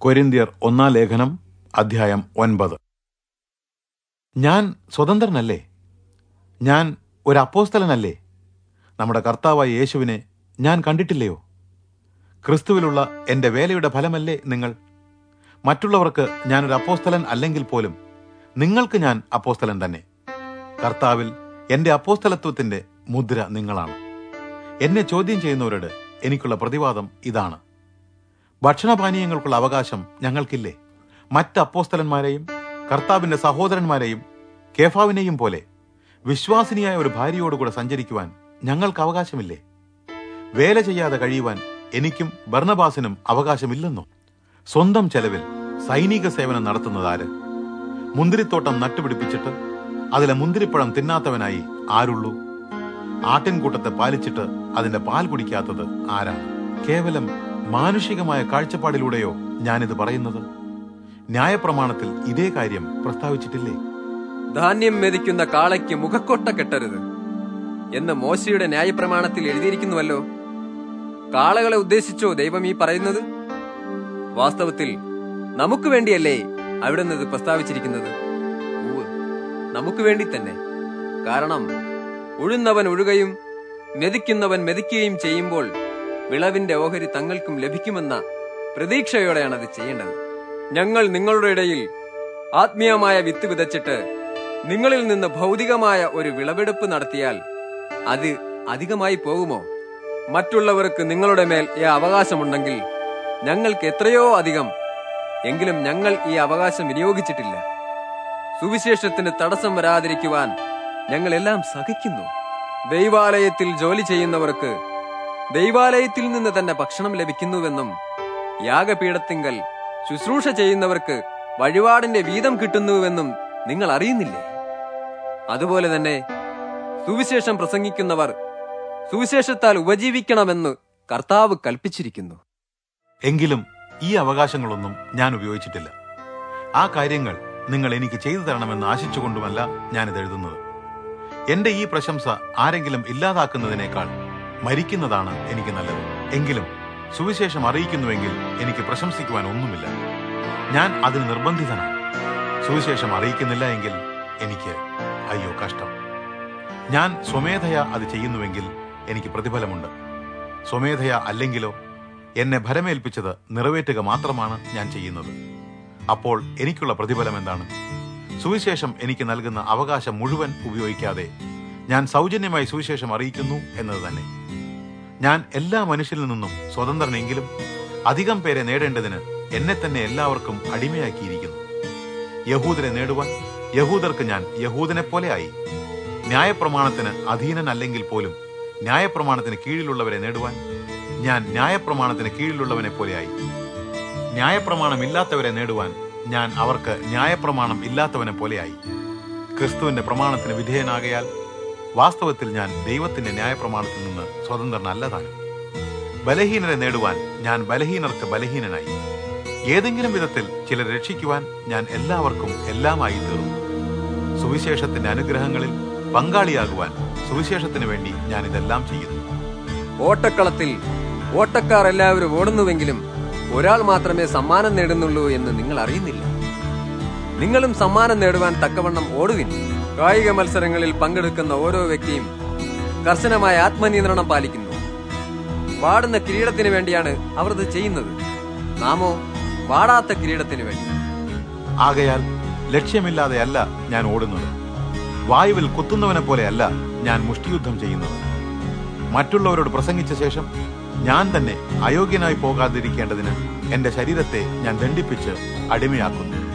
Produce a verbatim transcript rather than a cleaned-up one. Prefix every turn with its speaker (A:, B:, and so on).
A: കൊരിന്ത്യർ ഒന്നാം ലേഖനം അധ്യായം ഒൻപത്. ഞാൻ സ്വതന്ത്രനല്ലേ? ഞാൻ ഒരു അപ്പോസ്തലനല്ലേ? നമ്മുടെ കർത്താവായ യേശുവിനെ ഞാൻ കണ്ടിട്ടില്ലയോ? ക്രിസ്തുവിലുള്ള എൻ്റെ വേലയുടെ ഫലമല്ലേ നിങ്ങൾ? മറ്റുള്ളവർക്ക് ഞാനൊരു അപ്പോസ്തലൻ അല്ലെങ്കിൽ പോലും നിങ്ങൾക്ക് ഞാൻ അപ്പോസ്തലൻ തന്നെ. കർത്താവിൽ എൻ്റെ അപ്പോസ്തലത്വത്തിൻ്റെ മുദ്ര നിങ്ങളാണ്. എന്നെ ചോദ്യം ചെയ്യുന്നവരോട് എനിക്കുള്ള പ്രതിവാദം ഇതാണ്: ഭക്ഷണപാനീയങ്ങൾക്കുള്ള അവകാശം ഞങ്ങൾക്കില്ലേ? മറ്റ് അപ്പോസ്തലന്മാരെയും കർത്താവിൻ്റെ സഹോദരന്മാരെയും കേഫാവിനെയും പോലെ വിശ്വാസിനിയായ ഒരു ഭാര്യയോടുകൂടെ സഞ്ചരിക്കുവാൻ ഞങ്ങൾക്ക് അവകാശമില്ലേ? വേല ചെയ്യാതെ കഴിയുവാൻ എനിക്കും ബർന്നബാസിനും അവകാശമില്ലെന്നോ? സ്വന്തം ചെലവിൽ സൈനിക സേവനം നടത്തുന്നതാര്? മുന്തിരിത്തോട്ടം നട്ടുപിടിപ്പിച്ചിട്ട് അതിലെ മുന്തിരിപ്പഴം തിന്നാത്തവനായി ആരുള്ളൂ? ആട്ടിൻകൂട്ടത്തെ പാലിച്ചിട്ട് അതിന്റെ പാൽ കുടിക്കാത്തത് ആരാണ്? കേവലം മാനുഷികമായ കാഴ്ചപ്പാടിലൂടെയോ ഞാനിത് പറയുന്നത്? ന്യായപ്രമാണത്തിൽ ഇതേ കാര്യം പ്രസ്താവിച്ചിട്ടില്ലേ?
B: ധാന്യം മെതിക്കുന്ന കാളയ്ക്ക് മുഖക്കൊട്ട കെട്ടരുത് എന്ന് മോശയുടെ ന്യായപ്രമാണത്തിൽ എഴുതിയിരിക്കുന്നുവല്ലോ. കാളകളെ ഉദ്ദേശിച്ചോ ദൈവം ഈ പറയുന്നത്? വാസ്തവത്തിൽ നമുക്ക് വേണ്ടിയല്ലേ അവിടെ നിന്ന് പ്രസ്താവിച്ചിരിക്കുന്നത്? നമുക്ക് വേണ്ടി തന്നെ. കാരണം ഉഴുന്നവൻ ഉഴുകയും മെതിക്കുന്നവൻ മെതിക്കുകയും ചെയ്യുമ്പോൾ വിളവിന്റെ ഓഹരി തങ്ങൾക്കും ലഭിക്കുമെന്ന പ്രതീക്ഷയോടെയാണ് അത് ചെയ്യേണ്ടത്. ഞങ്ങൾ നിങ്ങളുടെ ഇടയിൽ ആത്മീയമായ വിത്ത് വിതച്ചിട്ട് നിങ്ങളിൽ നിന്ന് ഭൗതികമായ ഒരു വിളവെടുപ്പ് നടത്തിയാൽ അത് അധികമായി പോകുമോ? മറ്റുള്ളവർക്ക് നിങ്ങളുടെ മേൽ ഈ അവകാശമുണ്ടെങ്കിൽ ഞങ്ങൾക്ക് എത്രയോ അധികം. എങ്കിലും ഞങ്ങൾ ഈ അവകാശം വിനിയോഗിച്ചിട്ടില്ല. സുവിശേഷത്തിന് തടസ്സം വരാതിരിക്കുവാൻ ഞങ്ങൾ എല്ലാം സഹിക്കുന്നു. ദൈവാലയത്തിൽ ജോലി ചെയ്യുന്നവർക്ക് ദൈവാലയത്തിൽ നിന്ന് തന്നെ ഭക്ഷണം ലഭിക്കുന്നുവെന്നും യാഗപീഠത്തിങ്കൽ ശുശ്രൂഷ ചെയ്യുന്നവർക്ക് വഴിപാടിന്റെ വീതം കിട്ടുന്നുവെന്നും നിങ്ങൾ അറിയുന്നില്ലേ? അതുപോലെ തന്നെ സുവിശേഷം പ്രസംഗിക്കുന്നവർ സുവിശേഷത്താൽ ഉപജീവിക്കണമെന്ന് കർത്താവ് കൽപ്പിച്ചിരിക്കുന്നു.
A: എങ്കിലും ഈ അവകാശങ്ങളൊന്നും ഞാൻ ഉപയോഗിച്ചിട്ടില്ല. ആ കാര്യങ്ങൾ നിങ്ങൾ എനിക്ക് ചെയ്തു തരണമെന്ന് ആശിച്ചുകൊണ്ടുമല്ല ഞാനിത് എഴുതുന്നത്. എന്റെ ഈ പ്രശംസ ആരെങ്കിലും ഇല്ലാതാക്കുന്നതിനേക്കാൾ മരിക്കുന്നതാണ് എനിക്ക് നല്ലത്. എങ്കിലും സുവിശേഷം അറിയിക്കുന്നുവെങ്കിൽ എനിക്ക് പ്രശംസിക്കുവാൻ ഒന്നുമില്ല. ഞാൻ അതിന് നിർബന്ധിതനാണ്. സുവിശേഷം അറിയിക്കുന്നില്ല എങ്കിൽ എനിക്ക് അയ്യോ കഷ്ടം. ഞാൻ സ്വമേധയാ അത് ചെയ്യുന്നുവെങ്കിൽ എനിക്ക് പ്രതിഫലമുണ്ട്. സ്വമേധയാ അല്ലെങ്കിലോ എന്നെ ഭരമേൽപ്പിച്ചത് നിറവേറ്റുക മാത്രമാണ് ഞാൻ ചെയ്യുന്നത്. അപ്പോൾ എനിക്കുള്ള പ്രതിഫലം എന്താണ്? സുവിശേഷം എനിക്ക് നൽകുന്ന അവകാശം മുഴുവൻ ഉപയോഗിക്കാതെ ഞാൻ സൗജന്യമായി സുവിശേഷം അറിയിക്കുന്നു എന്നത് തന്നെ. ഞാൻ എല്ലാ മനുഷ്യരിൽ നിന്നും സ്വതന്ത്രനെങ്കിലും അധികം പേരെ നേടേണ്ടതിന് എന്നെ തന്നെ എല്ലാവർക്കും അടിമയാക്കിയിരിക്കുന്നു. യഹൂദരെ നേടുവാൻ യഹൂദർക്ക് ഞാൻ യഹൂദനെ പോലെ ആയി. ന്യായപ്രമാണത്തിന് അധീനനല്ലെങ്കിൽ പോലും ന്യായപ്രമാണത്തിന് കീഴിലുള്ളവരെ നേടുവാൻ ഞാൻ ന്യായപ്രമാണത്തിന് കീഴിലുള്ളവനെ പോലെയായി. ന്യായപ്രമാണം ഇല്ലാത്തവരെ നേടുവാൻ ഞാൻ അവർക്ക് ന്യായപ്രമാണം ഇല്ലാത്തവനെ പോലെയായി. ക്രിസ്തുവിന്റെ പ്രമാണത്തിന് വിധേയനാകയാൽ വാസ്തവത്തിൽ ഞാൻ ദൈവത്തിന്റെ ന്യായപ്രമാണത്തിൽ നിന്ന് സ്വതന്ത്രനല്ലതാണ്. ബലഹീനരെ നേടുവാൻ ഞാൻ ബലഹീനർക്ക് ബലഹീനനായി. ഏതെങ്കിലും വിധത്തിൽ ചിലർ രക്ഷിക്കുവാൻ ഞാൻ എല്ലാവർക്കും എല്ലാമായി തീർന്നു. സുവിശേഷത്തിന്റെ അനുഗ്രഹങ്ങളിൽ പങ്കാളിയാകുവാൻ സുവിശേഷത്തിന് വേണ്ടി ഞാൻ ഇതെല്ലാം ചെയ്യുന്നു.
B: ഓട്ടക്കളത്തിൽ ഓട്ടക്കാർ എല്ലാവരും ഓടുന്നുവെങ്കിലും ഒരാൾ മാത്രമേ സമ്മാനം നേടുന്നുള്ളൂ എന്ന് നിങ്ങൾ അറിയുന്നില്ല. നിങ്ങളും സമ്മാനം നേടുവാൻ തക്കവണ്ണം ഓടുവിൻ. കായിക മത്സരങ്ങളിൽ പങ്കെടുക്കുന്ന ഓരോ വ്യക്തിയും കർശനമായ ആത്മനിയന്ത്രണം പാലിക്കുന്നു. വാടുന്ന കിരീടത്തിന് വേണ്ടിയാണ് അവർ ഇത് ചെയ്യുന്നത്. നാമോ വാടാത്ത കിരീടത്തിന് വേണ്ടി.
A: ആകയാൽ ലക്ഷ്യമില്ലാതെയല്ല ഞാൻ ഓടുന്നത്. വായുവിൽ കുത്തുന്നവനെ പോലെയല്ല ഞാൻ മുഷ്ടിയുദ്ധം ചെയ്യുന്നത്. മറ്റുള്ളവരോട് പ്രസംഗിച്ച ശേഷം ഞാൻ തന്നെ അയോഗ്യനായി പോകാതിരിക്കേണ്ടതിന് എന്റെ ശരീരത്തെ ഞാൻ ദണ്ഡിപ്പിച്ച് അടിമയാക്കുന്നു.